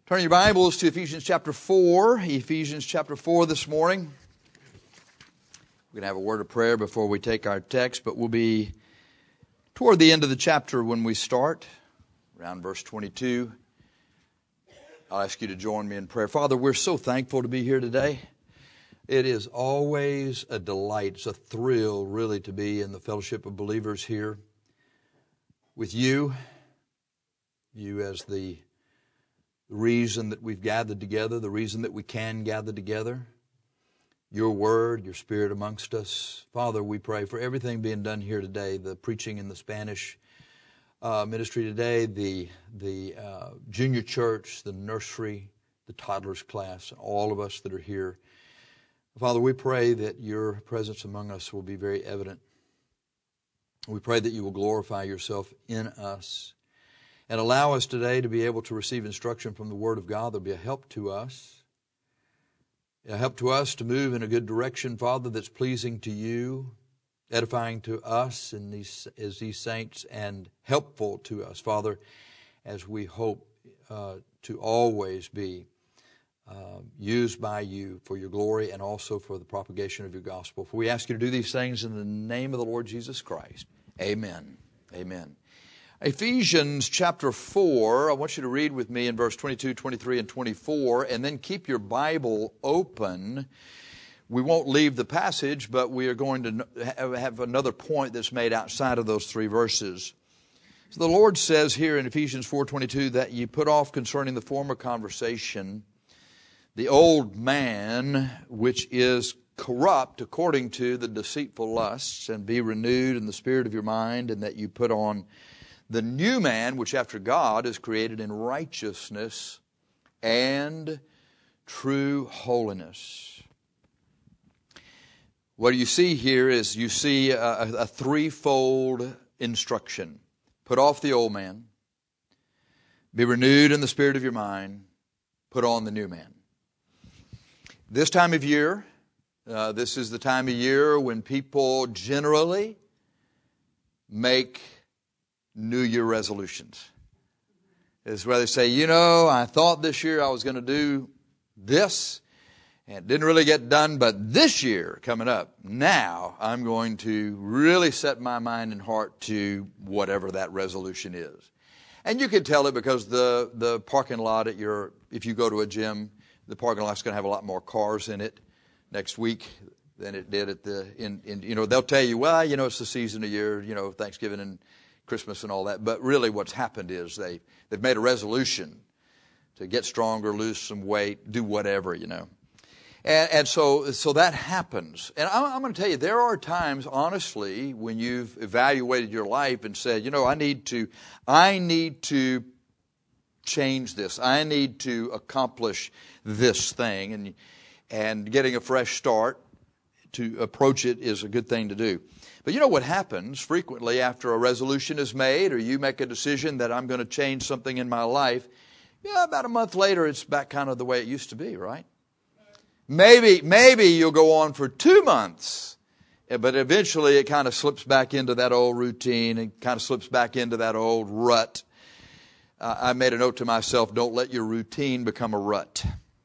Turn your Bibles to Ephesians chapter 4. Ephesians chapter 4 this morning. We're going to have a word of prayer before we take our text, but we'll be toward the end of the chapter when we start, around verse 22. I'll ask you to join me in prayer. Father, we're so thankful to be here today. It is always a delight. It's a thrill, really, to be in the fellowship of believers here with you. You as the reason that we've gathered together, the reason that we can gather together. Your word, your spirit amongst us. Father, we pray for everything being done here today, the preaching in the Spanish ministry today, the junior church, the nursery, the toddlers class, all of us that are here. Father, we pray that your presence among us will be very evident. We pray that you will glorify yourself in us. And allow us today to be able to receive instruction from the Word of God that will be a help to us. A help to us to move in a good direction, Father, that's pleasing to you, edifying to us as these saints, and helpful to us, Father, as we hope to always be used by you for your glory and also for the propagation of your gospel. For we ask you to do these things in the name of the Lord Jesus Christ. Amen. Amen. Ephesians chapter 4, I want you to read with me in verse 22, 23, and 24, and then keep your Bible open. We won't leave the passage, but we are going to have another point that's made outside of those three verses. So the Lord says here in Ephesians 4:22 that you put off concerning the former conversation the old man which is corrupt according to the deceitful lusts, and be renewed in the spirit of your mind, and that you put on the new man, which after God is created in righteousness and true holiness. What you see here is you see a threefold instruction. Put off the old man, be renewed in the spirit of your mind, put on the new man. This time of year, this is the time of year when people generally make New Year resolutions. It's where they say, I thought this year I was going to do this, and it didn't really get done, but this year coming up, now I'm going to really set my mind and heart to whatever that resolution is. And you can tell it because the parking lot if you go to a gym, the parking lot's going to have a lot more cars in it next week than it did at they'll tell you, it's the season of year, Thanksgiving and Christmas and all that. But really what's happened is they've made a resolution to get stronger, lose some weight, do whatever, And so that happens. And I'm going to tell you, there are times, honestly, when you've evaluated your life and said, I need to change this. I need to accomplish this thing. And getting a fresh start to approach it is a good thing to do. But what happens frequently after a resolution is made, or you make a decision that I'm going to change something in my life, about a month later it's back kind of the way it used to be, right? Maybe you'll go on for 2 months, but eventually it kind of slips back into that old routine and kind of slips back into that old rut. I made a note to myself, don't let your routine become a rut.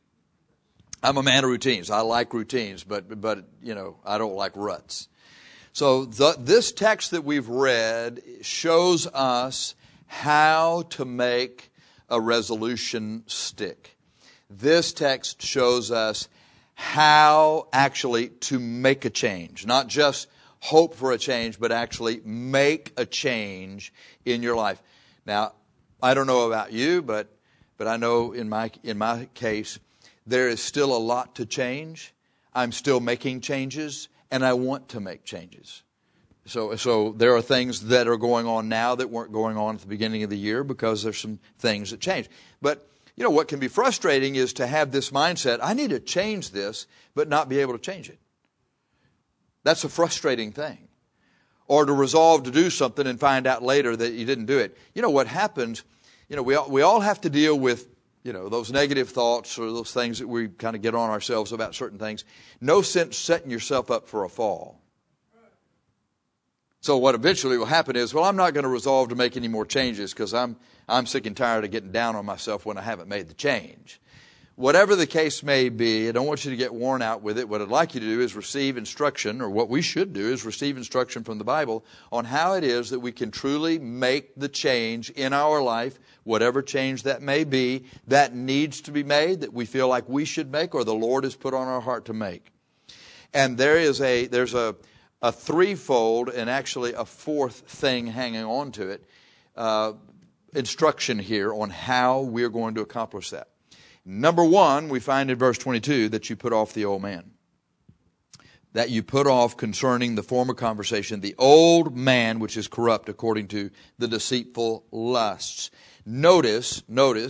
I'm a man of routines. I like routines, but I don't like ruts. So this text that we've read shows us how to make a resolution stick. This text shows us how actually to make a change. Not just hope for a change, but actually make a change in your life. Now, I don't know about you, but I know in my case, there is still a lot to change. I'm still making changes, and I want to make changes. So there are things that are going on now that weren't going on at the beginning of the year because there's some things that changed. But what can be frustrating is to have this mindset, I need to change this, but not be able to change it. That's a frustrating thing. Or to resolve to do something and find out later that you didn't do it. What happens, we all have to deal with those negative thoughts or those things that we kind of get on ourselves about certain things. No sense setting yourself up for a fall. So what eventually will happen is, I'm not going to resolve to make any more changes because I'm I'm sick and tired of getting down on myself when I haven't made the change. Whatever the case may be, I don't want you to get worn out with it. What I'd like you to do is receive instruction, or what we should do is receive instruction from the Bible on how it is that we can truly make the change in our life, whatever change that may be, that needs to be made, that we feel like we should make, or the Lord has put on our heart to make. And there's a threefold and actually a fourth thing hanging on to it, instruction here on how we're going to accomplish that. Number one, we find in verse 22 that you put off the old man. That you put off concerning the former conversation, the old man which is corrupt according to the deceitful lusts. Notice,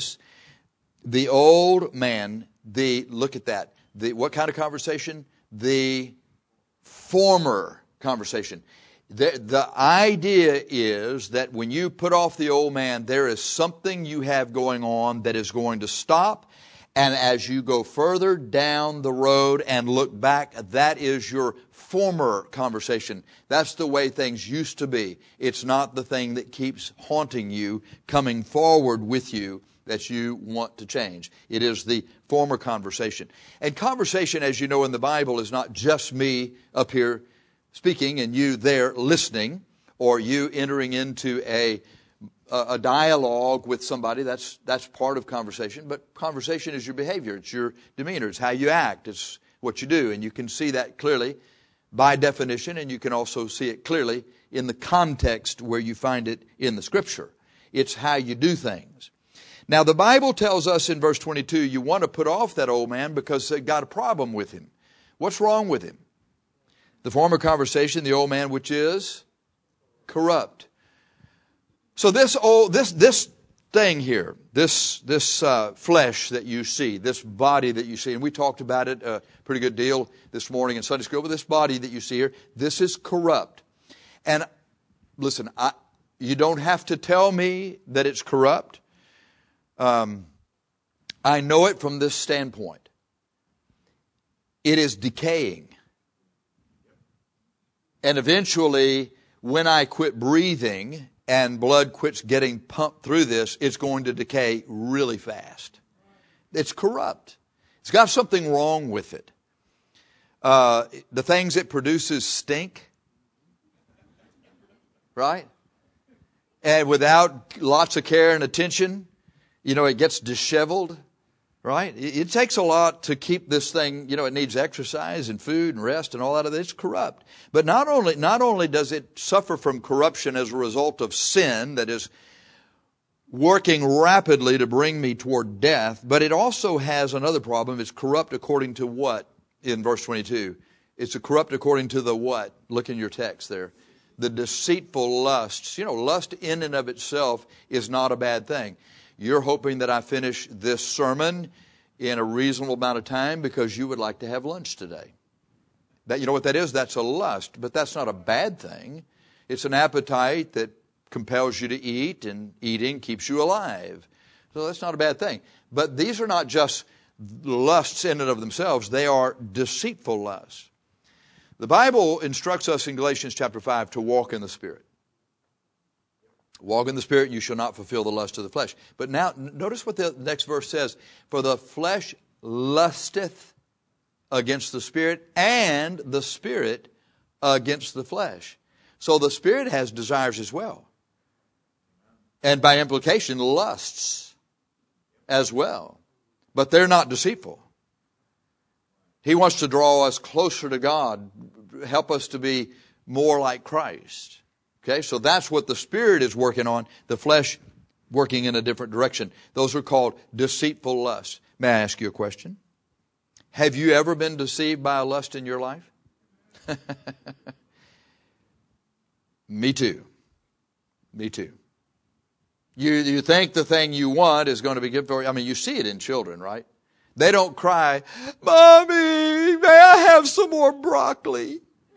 the old man, look at that. What kind of conversation? The former conversation. The idea is that when you put off the old man, there is something you have going on that is going to stop. And as you go further down the road and look back, that is your former conversation. That's the way things used to be. It's not the thing that keeps haunting you, coming forward with you, that you want to change. It is the former conversation. And conversation, as you know in the Bible, is not just me up here speaking and you there listening, or you entering into a dialogue with somebody. That's part of conversation. But conversation is your behavior. It's your demeanor. It's how you act. It's what you do. And you can see that clearly by definition, and you can also see it clearly in the context where you find it in the Scripture. It's how you do things. Now, the Bible tells us in verse 22, you want to put off that old man because they got a problem with him. What's wrong with him? The former conversation, the old man which is corrupt. So this thing here, this flesh that you see, this body that you see, and we talked about it a pretty good deal this morning in Sunday school, but this body that you see here, this is corrupt. And listen, you don't have to tell me that it's corrupt. I know it from this standpoint. It is decaying. And eventually, when I quit breathing and blood quits getting pumped through this, it's going to decay really fast. It's corrupt. It's got something wrong with it. The things it produces stink. Right? And without lots of care and attention, it gets disheveled. Right? It takes a lot to keep this thing, it needs exercise and food and rest and all that. It's corrupt. But not only does it suffer from corruption as a result of sin that is working rapidly to bring me toward death, but it also has another problem. It's corrupt according to what in verse 22? It's corrupt according to the what? Look in your text there. The deceitful lusts. Lust in and of itself is not a bad thing. You're hoping that I finish this sermon in a reasonable amount of time because you would like to have lunch today. That, you know what that is? That's a lust, but that's not a bad thing. It's an appetite that compels you to eat, and eating keeps you alive. So that's not a bad thing. But these are not just lusts in and of themselves. They are deceitful lusts. The Bible instructs us in Galatians chapter 5 to walk in the Spirit. Walk in the Spirit, you shall not fulfill the lust of the flesh. But now, notice what the next verse says. For the flesh lusteth against the Spirit, and the Spirit against the flesh. So the Spirit has desires as well. And by implication, lusts as well. But they're not deceitful. He wants to draw us closer to God, help us to be more like Christ. Okay, so that's what the Spirit is working on, the flesh working in a different direction. Those are called deceitful lusts. May I ask you a question? Have you ever been deceived by a lust in your life? Me too. Me too. You think the thing you want is going to be good for you. I mean, you see it in children, right? They don't cry, Mommy, may I have some more broccoli?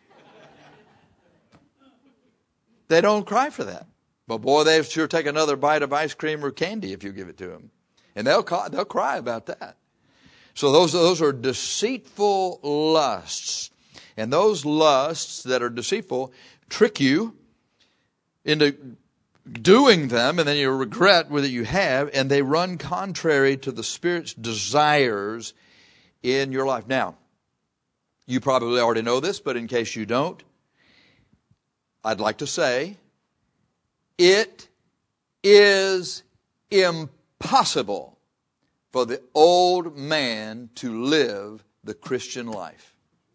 They don't cry for that. But boy, they sure take another bite of ice cream or candy if you give it to them. And they'll cry about that. So those are deceitful lusts. And those lusts that are deceitful trick you into doing them, and then you regret whether you have, and they run contrary to the Spirit's desires in your life. Now, you probably already know this, but in case you don't, I'd like to say, it is impossible for the old man to live the Christian life.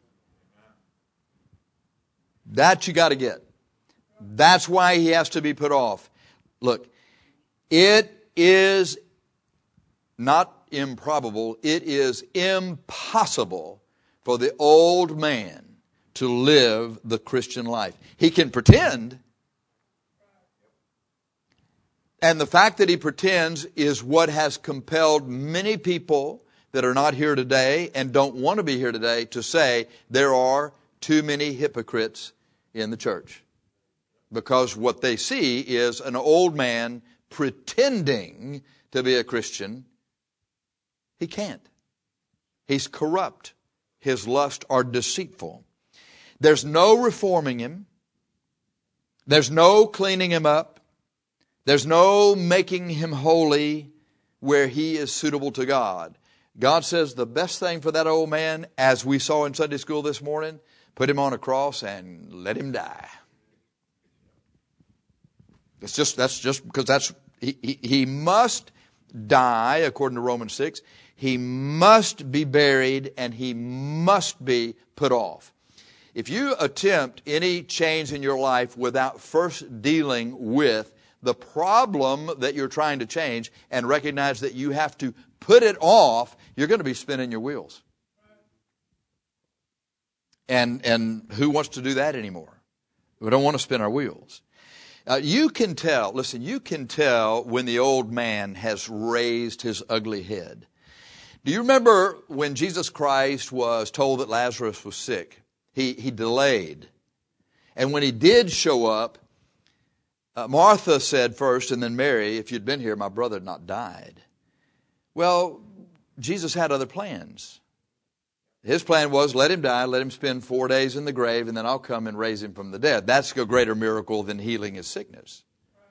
That you got to get. That's why he has to be put off. Look, it is not improbable, it is impossible for the old man to live the Christian life. He can pretend, and the fact that he pretends is what has compelled many people that are not here today and don't want to be here today to say there are too many hypocrites in the church. Because what they see is an old man pretending to be a Christian. He can't. He's corrupt. His lusts are deceitful. There's no reforming him. There's no cleaning him up. There's no making him holy where he is suitable to God. God says the best thing for that old man, as we saw in Sunday school this morning, put him on a cross and let him die. That's just because he must die, according to Romans 6. He must be buried and he must be put off. If you attempt any change in your life without first dealing with the problem that you're trying to change and recognize that you have to put it off, you're going to be spinning your wheels. And who wants to do that anymore? We don't want to spin our wheels. You can tell when the old man has raised his ugly head. Do you remember when Jesus Christ was told that Lazarus was sick? He delayed. And when he did show up, Martha said first, and then Mary, if you'd been here, my brother had not died. Well, Jesus had other plans. His plan was, let him die, let him spend 4 days in the grave, and then I'll come and raise him from the dead. That's a greater miracle than healing his sickness.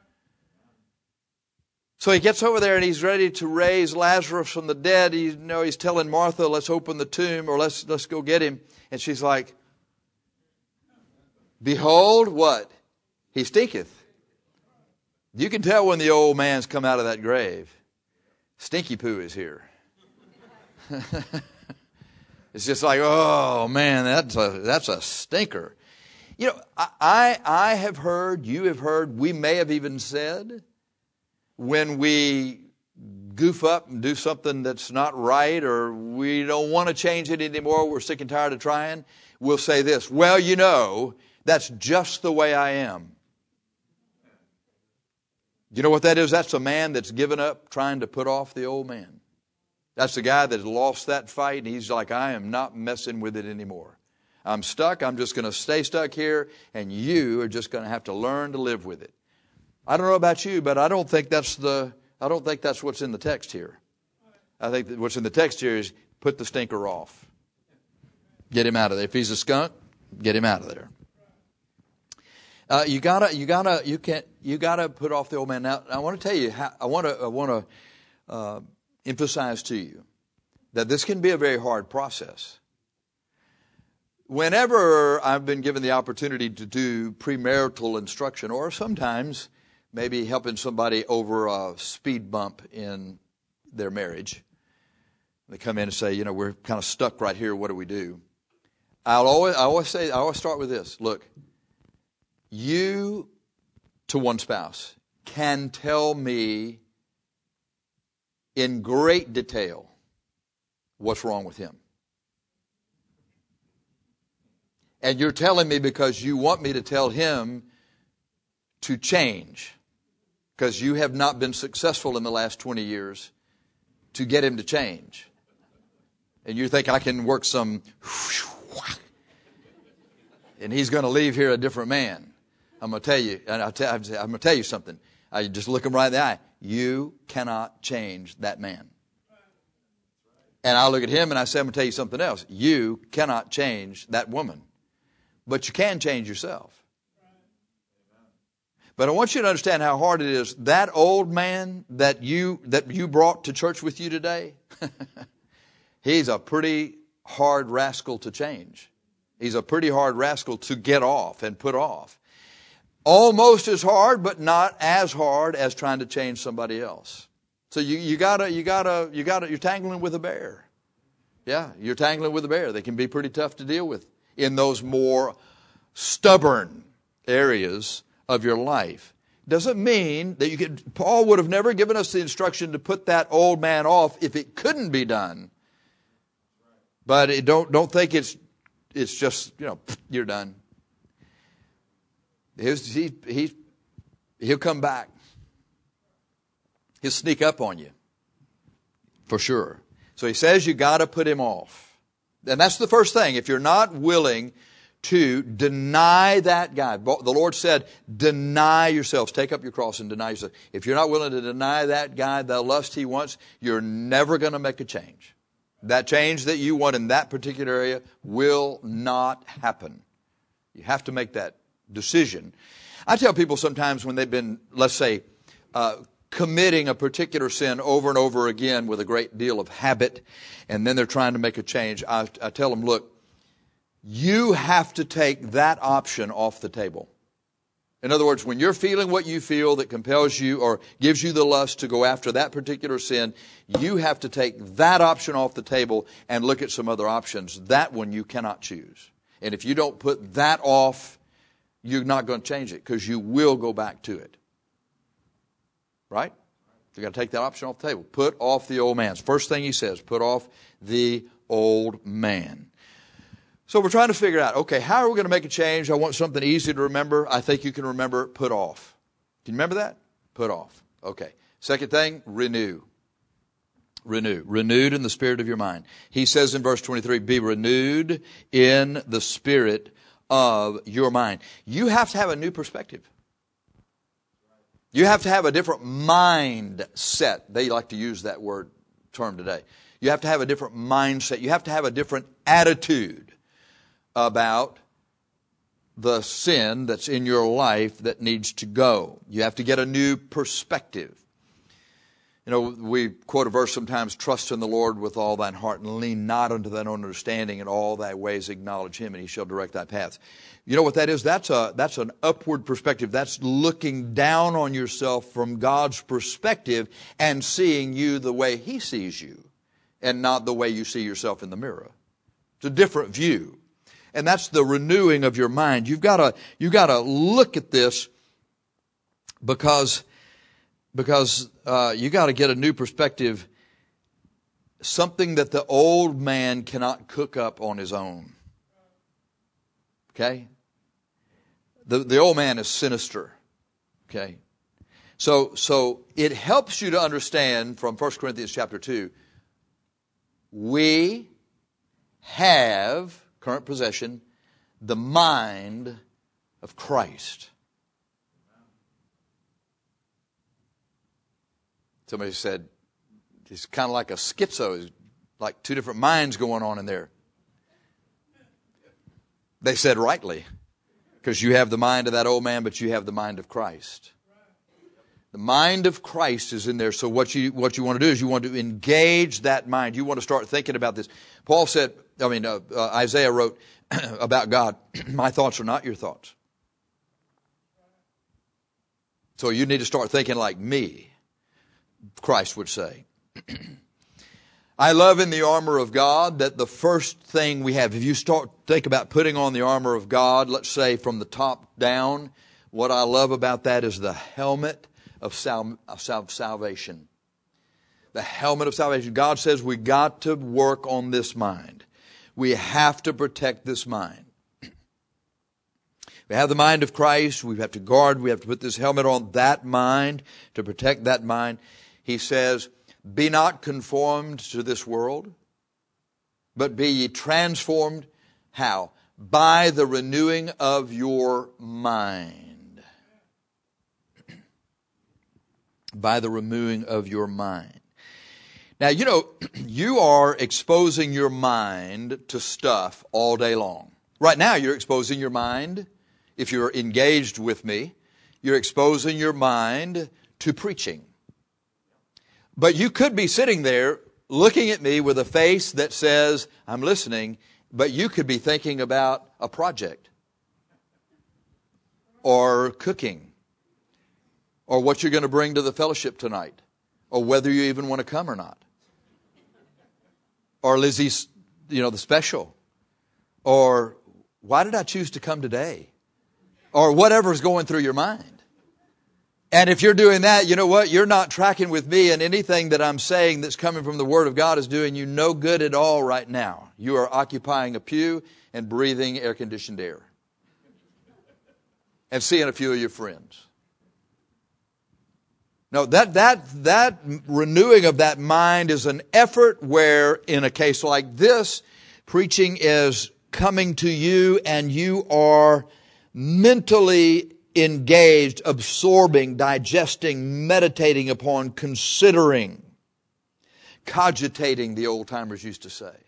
So he gets over there and he's ready to raise Lazarus from the dead. He's telling Martha, let's open the tomb, or let's go get him. And she's like, behold, what? He stinketh. You can tell when the old man's come out of that grave. Stinky poo is here. It's just like, oh man, that's a stinker. You know, I have heard, you have heard, we may have even said, when we goof up and do something that's not right, or we don't want to change it anymore, we're sick and tired of trying, we'll say this, well, that's just the way I am. You know what that is? That's a man that's given up trying to put off the old man. That's the guy that lost that fight, and he's like, I am not messing with it anymore. I'm stuck. I'm just going to stay stuck here, and you are just going to have to learn to live with it. I don't know about you, but I don't think that's what's in the text here. I think that what's in the text here is put the stinker off. Get him out of there. If he's a skunk, get him out of there. You gotta put off the old man. Now, I want to tell you, I want to emphasize to you that this can be a very hard process. Whenever I've been given the opportunity to do premarital instruction, or sometimes maybe helping somebody over a speed bump in their marriage, they come in and say, we're kind of stuck right here. What do we do? I always start with this. Look, you to one spouse can tell me in great detail what's wrong with him. And you're telling me because you want me to tell him to change, because you have not been successful in the last 20 years to get him to change. And you think I can work some and he's going to leave here a different man. I'm going to tell you, and I'm going to tell you something. I just look him right in the eye. You cannot change that man. And I look at him and I say, I'm going to tell you something else. You cannot change that woman. But you can change yourself. But I want you to understand how hard it is. That old man that you brought to church with you today, he's a pretty hard rascal to change. He's a pretty hard rascal to get off and put off. Almost as hard, but not as hard as trying to change somebody else. So you're tangling with a bear. Yeah, you're tangling with a bear. They can be pretty tough to deal with in those more stubborn areas of your life. Doesn't mean that you could. Paul would have never given us the instruction to put that old man off if it couldn't be done. But don't think it's just, you're done. He'll come back. He'll sneak up on you, for sure. So he says you got to put him off. And that's the first thing. If you're not willing to deny that guy, the Lord said, deny yourselves. Take up your cross and deny yourself. If you're not willing to deny that guy, the lust he wants, you're never going to make a change. That change that you want in that particular area will not happen. You have to make that decision. I tell people sometimes when they've been, let's say, committing a particular sin over and over again with a great deal of habit, and then they're trying to make a change, I tell them, look, you have to take that option off the table. In other words, when you're feeling what you feel that compels you or gives you the lust to go after that particular sin, you have to take that option off the table and look at some other options. That one you cannot choose. And if you don't put that off, you're not going to change it because you will go back to it. Right? You've got to take that option off the table. Put off the old man. First thing he says, put off the old man. So we're trying to figure out, okay, how are we going to make a change? I want something easy to remember. I think you can remember, put off. Can you remember that? Put off. Okay. Second thing, renew. Renew. Renewed in the spirit of your mind. He says in verse 23, be renewed in the spirit of your mind. You have to have a new perspective. You have to have a different mindset. They like to use that term today. You have to have a different mindset. You have to have a different attitude about the sin that's in your life that needs to go. You have to get a new perspective. We quote a verse sometimes, trust in the Lord with all thine heart and lean not unto thine own understanding. In all thy ways acknowledge him and he shall direct thy paths. You know what that is? That's an upward perspective. That's looking down on yourself from God's perspective and seeing you the way he sees you and not the way you see yourself in the mirror. It's a different view. And that's the renewing of your mind. You've got to look at this because you got to get a new perspective, something that the old man cannot cook up on his own. Okay? The old man is sinister. Okay? So it helps you to understand from 1 Corinthians chapter 2, we have, current possession, the mind of Christ. Somebody said, it's kind of like a schizo, it's like two different minds going on in there. They said rightly, because you have the mind of that old man, but you have the mind of Christ. The mind of Christ is in there. So what you want to do is you want to engage that mind. You want to start thinking about this. Paul said, Isaiah wrote about God, my thoughts are not your thoughts. So you need to start thinking like me, Christ would say. I love in the armor of God that the first thing we have, if you think about putting on the armor of God, let's say from the top down, what I love about that is the helmet of salvation. The helmet of salvation. God says we got to work on this mind. We have to protect this mind. We have the mind of Christ. We have to guard. We have to put this helmet on that mind to protect that mind. He says, be not conformed to this world, but be ye transformed. How? By the renewing of your mind. By the renewing of your mind. Now, you are exposing your mind to stuff all day long. Right now, you're exposing your mind. If you're engaged with me, You're exposing your mind to preaching. But you could be sitting there looking at me with a face that says, I'm listening, but you could be thinking about a project or cooking or what you're going to bring to the fellowship tonight or whether you even want to come or not. Or Lizzie's, the special. Or why did I choose to come today? Or whatever's going through your mind. And if you're doing that, you know what? You're not tracking with me, and anything that I'm saying that's coming from the Word of God is doing you no good at all right now. You are occupying a pew and breathing air-conditioned air. And seeing a few of your friends. No, that renewing of that mind is an effort where, in a case like this, preaching is coming to you and you are mentally engaged, absorbing, digesting, meditating upon, considering, cogitating, the old-timers used to say.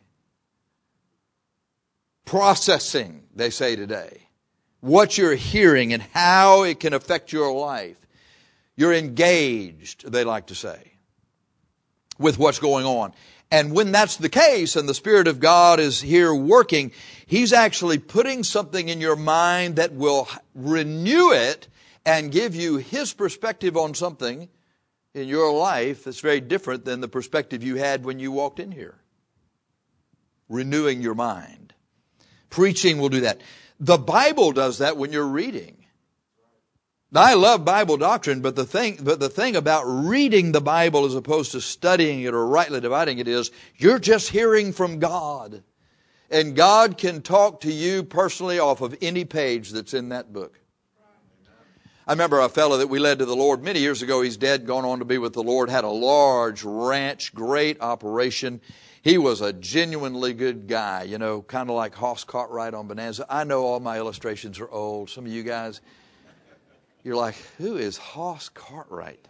Processing, they say today, what you're hearing and how it can affect your life. You're engaged, they like to say, with what's going on. And when that's the case and the Spirit of God is here working, He's actually putting something in your mind that will renew it and give you His perspective on something in your life that's very different than the perspective you had when you walked in here. Renewing your mind. Preaching will do that. The Bible does that when you're reading. Now, I love Bible doctrine, but the thing about reading the Bible as opposed to studying it or rightly dividing it is you're just hearing from God. And God can talk to you personally off of any page that's in that book. I remember a fellow that we led to the Lord many years ago. He's dead, gone on to be with the Lord, had a large ranch, great operation. He was a genuinely good guy, kind of like Hoss Cartwright on Bonanza. I know all my illustrations are old. Some of you guys, you're like, who is Hoss Cartwright?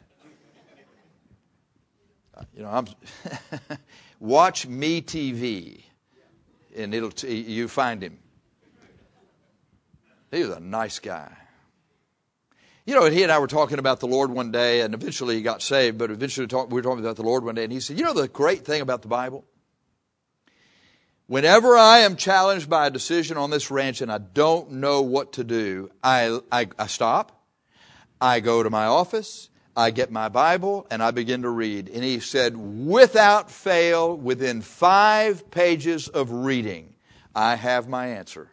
Watch Me TV, and you find him. He was a nice guy. He and I were talking about the Lord one day, and eventually he got saved, but eventually we were talking about the Lord one day, and he said, the great thing about the Bible? Whenever I am challenged by a decision on this ranch and I don't know what to do, I stop. I go to my office, I get my Bible, and I begin to read. And he said, without fail, within 5 pages of reading, I have my answer.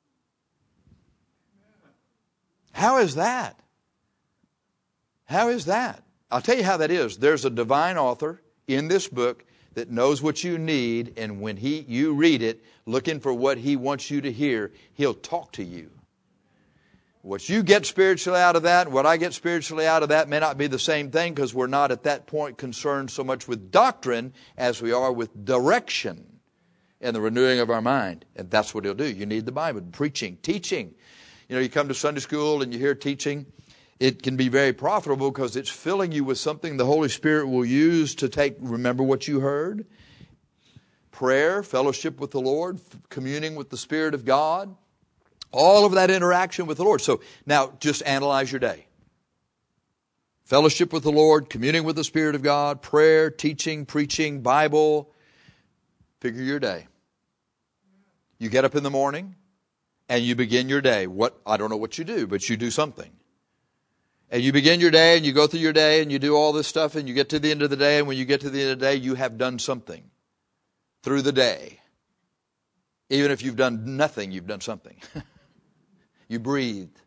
How is that? How is that? I'll tell you how that is. There's a divine author in this book that knows what you need, and when you read it, looking for what He wants you to hear, He'll talk to you. What you get spiritually out of that, what I get spiritually out of that may not be the same thing because we're not at that point concerned so much with doctrine as we are with direction and the renewing of our mind. And that's what He'll do. You need the Bible. Preaching, teaching. You come to Sunday school and you hear teaching. It can be very profitable because it's filling you with something the Holy Spirit will use to remember what you heard. Prayer, fellowship with the Lord, communing with the Spirit of God. All of that interaction with the Lord. So now just analyze your day. Fellowship with the Lord, communing with the Spirit of God, prayer, teaching, preaching, Bible. Figure your day. You get up in the morning and you begin your day. I don't know what you do, but you do something. And you begin your day and you go through your day and you do all this stuff and you get to the end of the day, and when you get to the end of the day, you have done something through the day. Even if you've done nothing, you've done something. You breathed.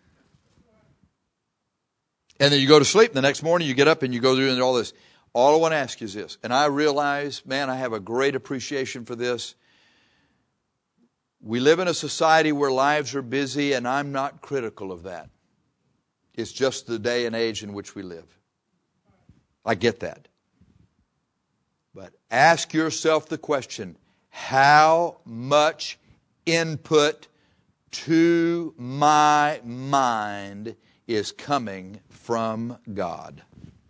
And then you go to sleep. The next morning you get up and you go through all this. All I want to ask you is this. And I realize, man, I have a great appreciation for this. We live in a society where lives are busy, and I'm not critical of that. It's just the day and age in which we live. I get that. But ask yourself the question, how much input to my mind is coming from God?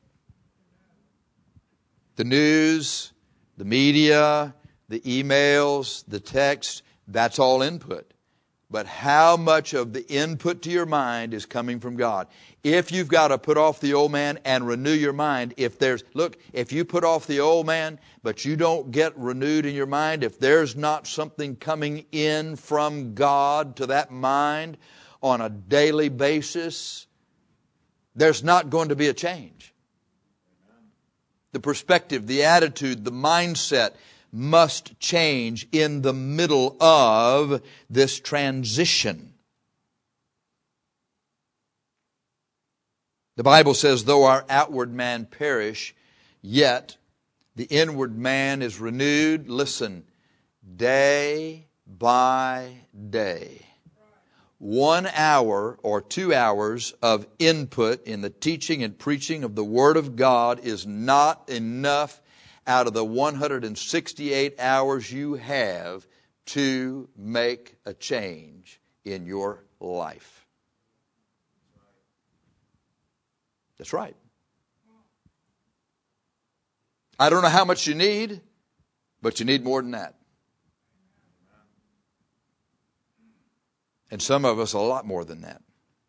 The news, the media, the emails, the text, that's all input. but how much of the input to your mind is coming from God. If you've got to put off the old man and renew your mind, if you put off the old man, but you don't get renewed in your mind, if there's not something coming in from God to that mind on a daily basis, there's not going to be a change. The perspective, the attitude, the mindset must change in the middle of this transition. The Bible says, though our outward man perish, yet the inward man is renewed, listen, day by day. 1 hour or 2 hours of input in the teaching and preaching of the Word of God is not enough out of the 168 hours you have to make a change in your life. That's right. I don't know how much you need, but you need more than that. And some of us a lot more than that.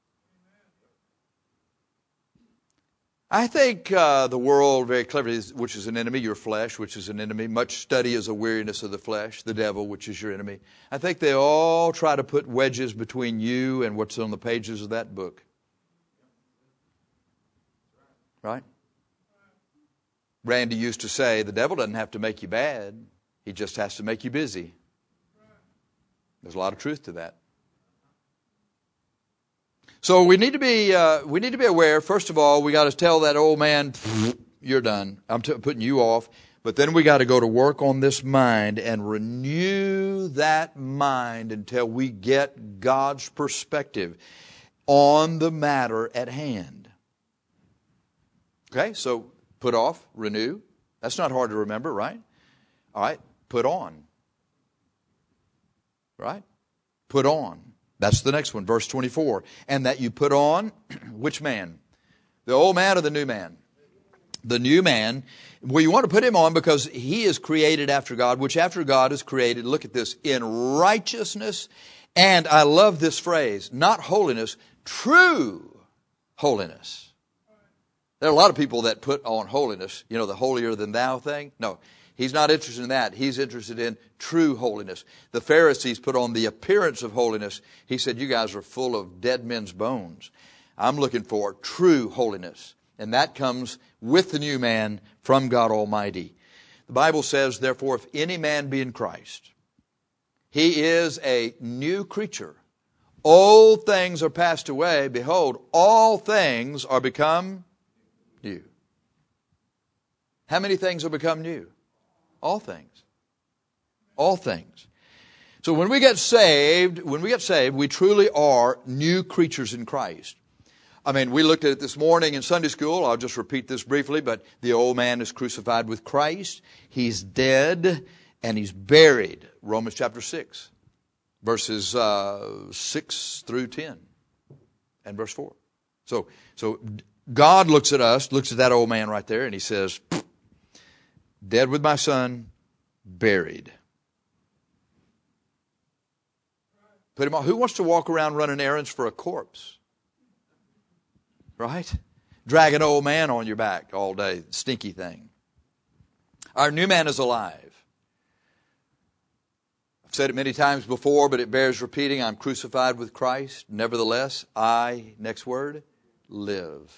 I think the world very cleverly, which is an enemy, your flesh, which is an enemy. Much study is a weariness of the flesh, the devil, which is your enemy. I think they all try to put wedges between you and what's on the pages of that book. Right? Randy used to say, the devil doesn't have to make you bad. He just has to make you busy. There's a lot of truth to that. So we need to be aware. First of all, we got to tell that old man, you're done. I'm putting you off. But then we got to go to work on this mind and renew that mind until we get God's perspective on the matter at hand. Okay, so put off, renew. That's not hard to remember, right? All right, put on. Right? Put on. That's the next one, verse 24. And that you put on, which man? The old man or the new man? The new man. Well, you want to put him on because he is created after God, which after God is created, look at this, in righteousness. And I love this phrase, not holiness, true holiness. There are a lot of people that put on holiness, the holier than thou thing. No. He's not interested in that. He's interested in true holiness. The Pharisees put on the appearance of holiness. He said, you guys are full of dead men's bones. I'm looking for true holiness. And that comes with the new man from God Almighty. The Bible says, therefore, if any man be in Christ, he is a new creature. Old things are passed away. Behold, all things are become new. How many things are become new? All things. All things. So when we get saved, we truly are new creatures in Christ. I mean, we looked at it this morning in Sunday school. I'll just repeat this briefly, but the old man is crucified with Christ. He's dead and he's buried. Romans chapter 6, verses 6 through 10 and verse 4. So God looks at us, looks at that old man right there, and he says, dead with my son, buried. Put him on. Who wants to walk around running errands for a corpse? Right? Drag an old man on your back all day. Stinky thing. Our new man is alive. I've said it many times before, but it bears repeating. I'm crucified with Christ. Nevertheless, I, next word, live.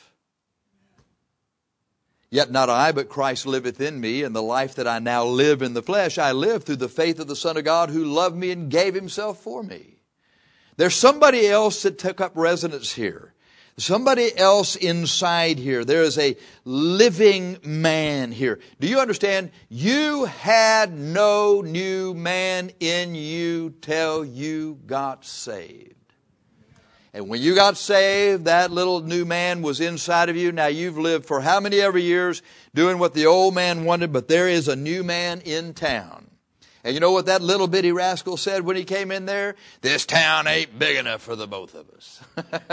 Yet not I, but Christ liveth in me, and the life that I now live in the flesh, I live through the faith of the Son of God who loved me and gave himself for me. There's somebody else that took up residence here. Somebody else inside here. There is a living man here. Do you understand? You had no new man in you till you got saved. And when you got saved, that little new man was inside of you. Now you've lived for how many ever years doing what the old man wanted, but there is a new man in town. And you know what that little bitty rascal said when he came in there? This town ain't big enough for the both of us.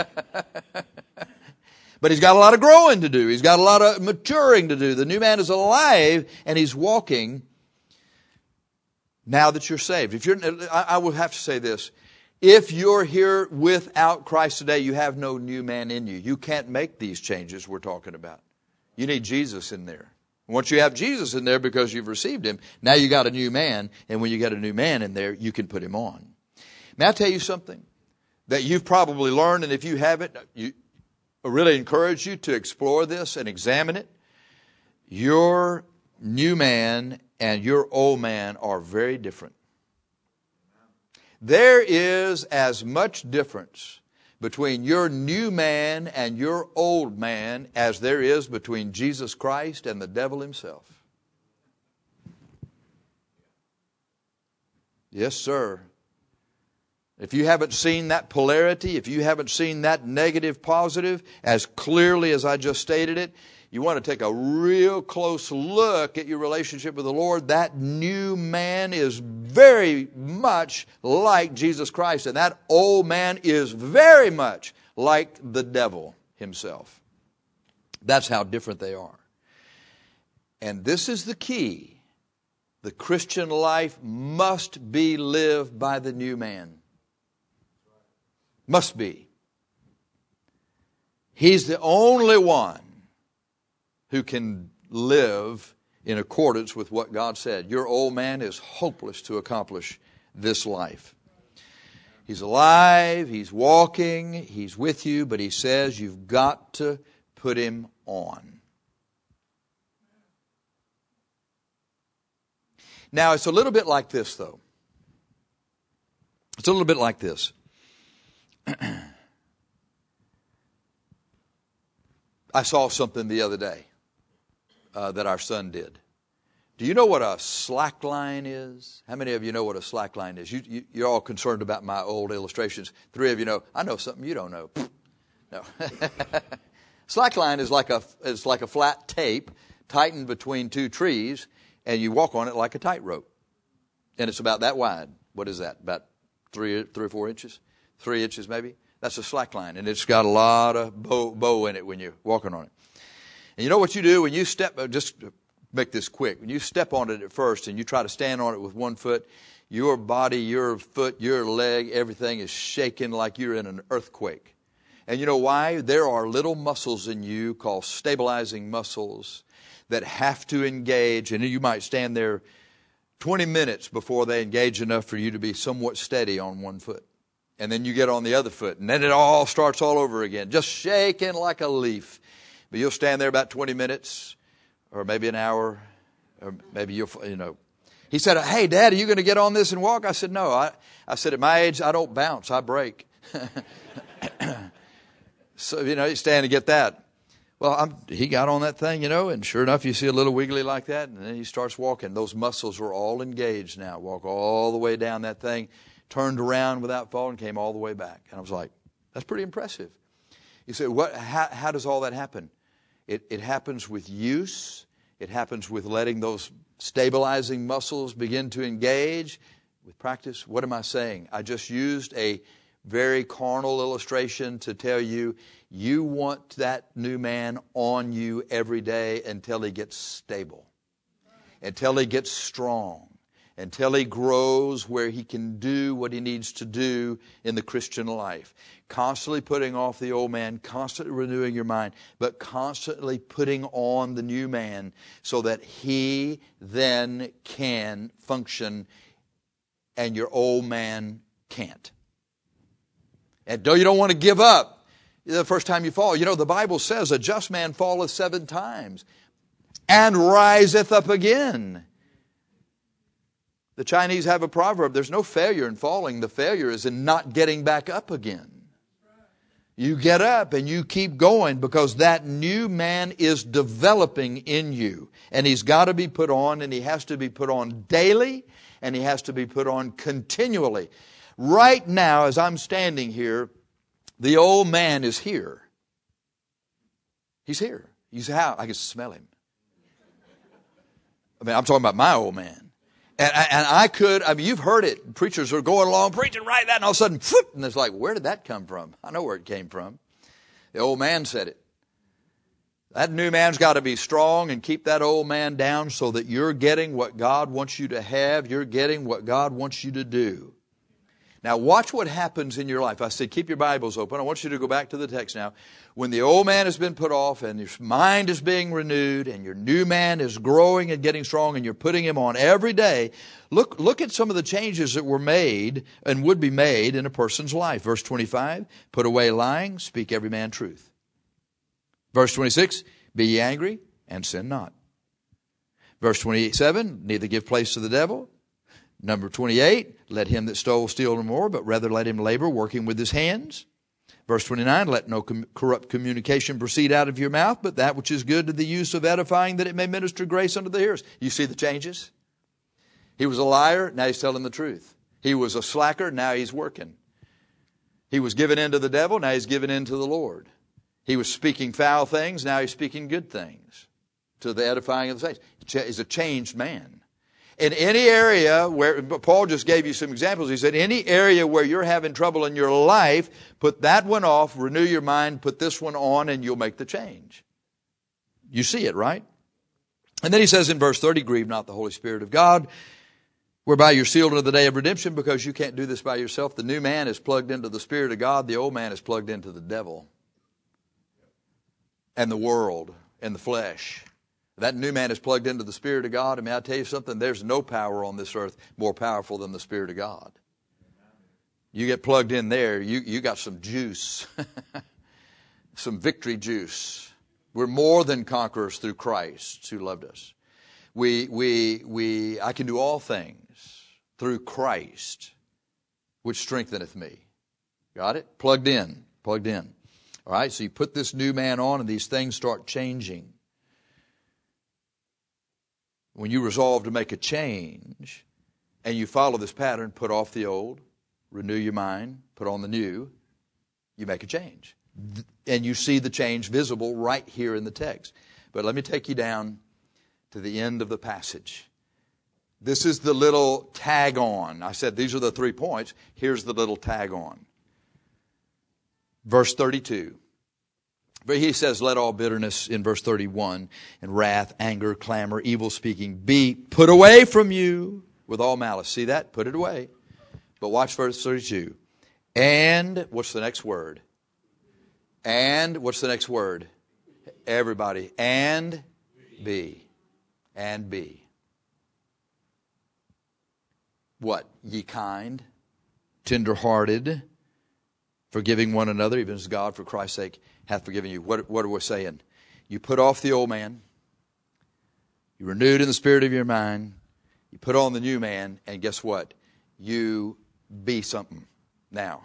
But he's got a lot of growing to do. He's got a lot of maturing to do. The new man is alive and he's walking now that you're saved. I will have to say this. If you're here without Christ today, you have no new man in you. You can't make these changes we're talking about. You need Jesus in there. Once you have Jesus in there because you've received Him, now you got a new man. And when you got a new man in there, you can put him on. May I tell you something that you've probably learned, and if you haven't, I really encourage you to explore this and examine it. Your new man and your old man are very different. There is as much difference between your new man and your old man as there is between Jesus Christ and the devil himself. Yes, sir. If you haven't seen that polarity, if you haven't seen that negative positive as clearly as I just stated it, you want to take a real close look at your relationship with the Lord. That new man is very much like Jesus Christ, and that old man is very much like the devil himself. That's how different they are. And this is the key. The Christian life must be lived by the new man. Must be. He's the only one who can live in accordance with what God said. Your old man is hopeless to accomplish this life. He's alive, he's walking, he's with you, but he says you've got to put him on. Now, it's a little bit like this, though. It's a little bit like this. I saw something the other day that our son did. Do you know what a slack line is? How many of you know what a slack line is? You're all concerned about my old illustrations. 3 of you know. I know something you don't know. No. Slack line is like a flat tape tightened between 2 trees, and you walk on it like a tightrope. And it's about that wide. What is that? About 3 or 4 inches? 3 inches maybe? That's a slack line, and it's got a lot of bow in it when you're walking on it. And you know what you do when you step, just make this quick, when you step on it at first and you try to stand on it with 1 foot, your body, your foot, your leg, everything is shaking like you're in an earthquake. And you know why? There are little muscles in you called stabilizing muscles that have to engage, and you might stand there 20 minutes before they engage enough for you to be somewhat steady on 1 foot. And then you get on the other foot, and then it all starts all over again, just shaking like a leaf. But you'll stand there about 20 minutes, or maybe an hour, or maybe you'll. He said, "Hey, Dad, are you going to get on this and walk?" I said, "No." I said, "At my age, I don't bounce, I break." So, you stand to get that. Well, he got on that thing, and sure enough, you see a little wiggly like that, and then he starts walking. Those muscles were all engaged now. Walk all the way down that thing, turned around without falling, came all the way back. And I was like, that's pretty impressive. You say, how does all that happen? It happens with use. It happens with letting those stabilizing muscles begin to engage. With practice, what am I saying? I just used a very carnal illustration to tell you, you want that new man on you every day until he gets stable, until he gets strong, until he grows where he can do what he needs to do in the Christian life. Constantly putting off the old man, constantly renewing your mind, but constantly putting on the new man so that he then can function and your old man can't. And you don't want to give up the first time you fall. The Bible says a just man falleth 7 times and riseth up again. The Chinese have a proverb, there's no failure in falling. The failure is in not getting back up again. You get up and you keep going because that new man is developing in you. And he's got to be put on, and he has to be put on daily, and he has to be put on continually. Right now, as I'm standing here, the old man is here. He's here. He's how? I can smell him. I'm talking about my old man. And you've heard it. Preachers are going along, preaching right that, and all of a sudden, whoop, and it's like, where did that come from? I know where it came from. The old man said it. That new man's got to be strong and keep that old man down so that you're getting what God wants you to have. You're getting what God wants you to do. Now watch what happens in your life. I said keep your Bibles open. I want you to go back to the text now. When the old man has been put off and your mind is being renewed and your new man is growing and getting strong and you're putting him on every day, look at some of the changes that were made and would be made in a person's life. Verse 25, put away lying, speak every man truth. Verse 26, be ye angry and sin not. Verse 27, neither give place to the devil. Number 28, let him that stole steal no more, but rather let him labor, working with his hands. Verse 29, let no corrupt communication proceed out of your mouth, but that which is good to the use of edifying, that it may minister grace unto the hearers. You see the changes? He was a liar, now he's telling the truth. He was a slacker, now he's working. He was given in to the devil, now he's given in to the Lord. He was speaking foul things, now he's speaking good things to the edifying of the saints. He's a changed man. In any area where, Paul just gave you some examples. He said, any area where you're having trouble in your life, put that one off, renew your mind, put this one on, and you'll make the change. You see it, right? And then he says in verse 30, grieve not the Holy Spirit of God, whereby you're sealed unto the day of redemption, because you can't do this by yourself. The new man is plugged into the Spirit of God. The old man is plugged into the devil and the world and the flesh. That new man is plugged into the Spirit of God. And may I tell you something? There's no power on this earth more powerful than the Spirit of God. You get plugged in there, you got some juice, some victory juice. We're more than conquerors through Christ who loved us. I can do all things through Christ, which strengtheneth me. Got it? Plugged in. All right, so you put this new man on and these things start changing. When you resolve to make a change and you follow this pattern, put off the old, renew your mind, put on the new, you make a change. And you see the change visible right here in the text. But let me take you down to the end of the passage. This is the little tag on. I said these are the 3 points. Here's the little tag on. Verse 32. But he says, let all bitterness in verse 31 and wrath, anger, clamor, evil speaking be put away from you with all malice. See that? Put it away. But watch verse 32. And what's the next word? And what's the next word? Everybody. And be. And be. What? Ye kind, tender-hearted, forgiving one another, even as God for Christ's sake hath forgiven you. What are we saying? You put off the old man. You renewed in the spirit of your mind. You put on the new man. And guess what? You be something now.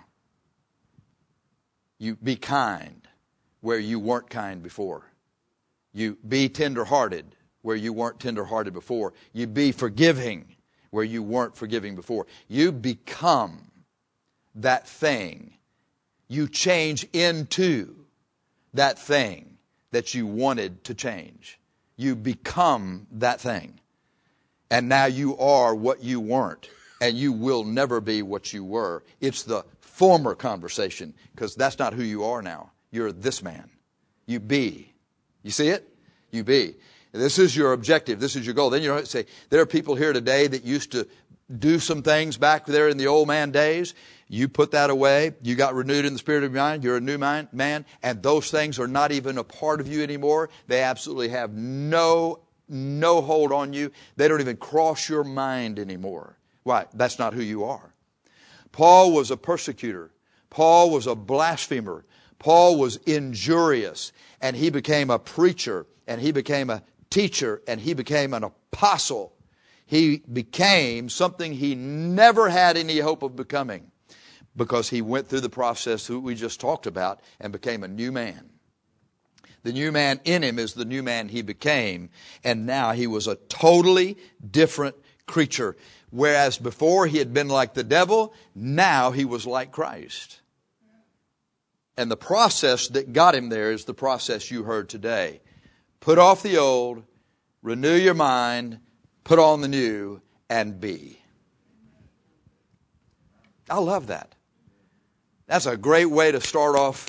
You be kind where you weren't kind before. You be tender-hearted where you weren't tender-hearted before. You be forgiving where you weren't forgiving before. You become that thing. You change into that thing that you wanted to change. You become that thing. And now you are what you weren't. And you will never be what you were. It's the former conversation, because that's not who you are now. You're this man. You be. You see it? You be. This is your objective. This is your goal. Then you know, say, there are people here today that used to do some things back there in the old man days. You put that away. You got renewed in the spirit of your mind. You're a new man. And those things are not even a part of you anymore. They absolutely have no hold on you. They don't even cross your mind anymore. Why? That's not who you are. Paul was a persecutor. Paul was a blasphemer. Paul was injurious. And he became a preacher. And he became a teacher. And he became an apostle. He became something he never had any hope of becoming, because he went through the process that we just talked about and became a new man. The new man in him is the new man he became, and now he was a totally different creature. Whereas before he had been like the devil, now he was like Christ. And the process that got him there is the process you heard today. Put off the old, renew your mind, put on the new, and be. I love that. That's a great way to start off,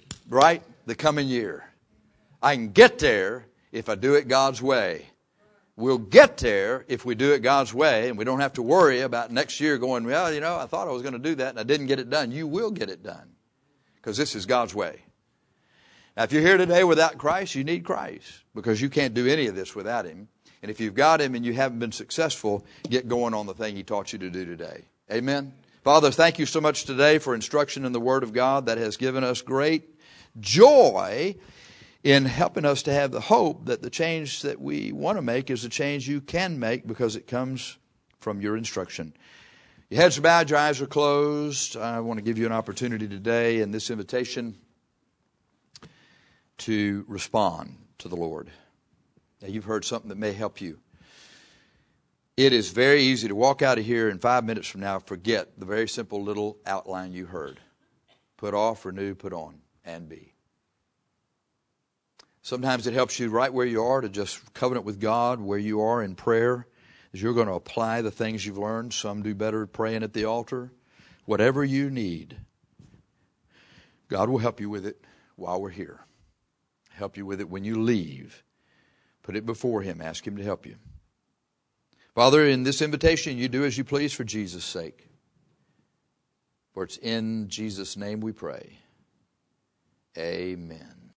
right, the coming year. I can get there if I do it God's way. We'll get there if we do it God's way, and we don't have to worry about next year going, well, I thought I was going to do that and I didn't get it done. You will get it done because this is God's way. Now, if you're here today without Christ, you need Christ because you can't do any of this without Him. And if you've got Him and you haven't been successful, get going on the thing He taught you to do today. Amen. Father, thank you so much today for instruction in the Word of God that has given us great joy in helping us to have the hope that the change that we want to make is a change you can make because it comes from your instruction. Your heads are bowed, your eyes are closed. I want to give you an opportunity today in this invitation to respond to the Lord. Now, you've heard something that may help you. It is very easy to walk out of here and 5 minutes from now forget the very simple little outline you heard. Put off, renew, put on, and be. Sometimes it helps you right where you are to just covenant with God where you are in prayer as you're going to apply the things you've learned. Some do better praying at the altar. Whatever you need, God will help you with it while we're here. Help you with it when you leave. Put it before Him. Ask Him to help you. Father, in this invitation, you do as you please for Jesus' sake. For it's in Jesus' name we pray. Amen.